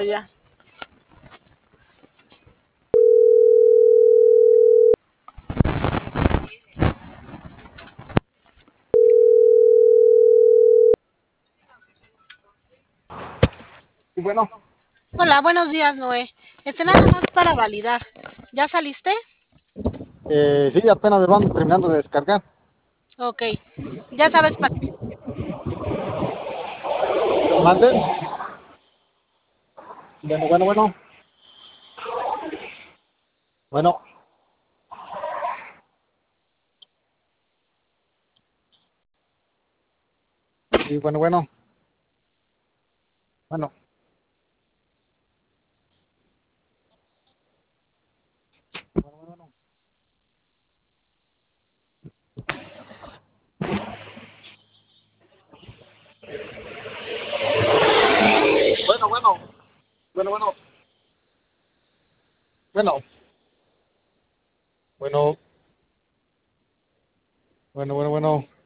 grabando ya. Y bueno, Hola, buenos días, Noé. Nada más para validar. ¿Ya saliste? sí, apenas me van terminando de descargar. Ok. Ya sabes para... Manden. Bueno, bueno, bueno. Bueno, y bueno, bueno. Bueno, bueno, bueno. Bueno, bueno. Bueno, bueno. Bueno, bueno. Bueno, bueno, bueno.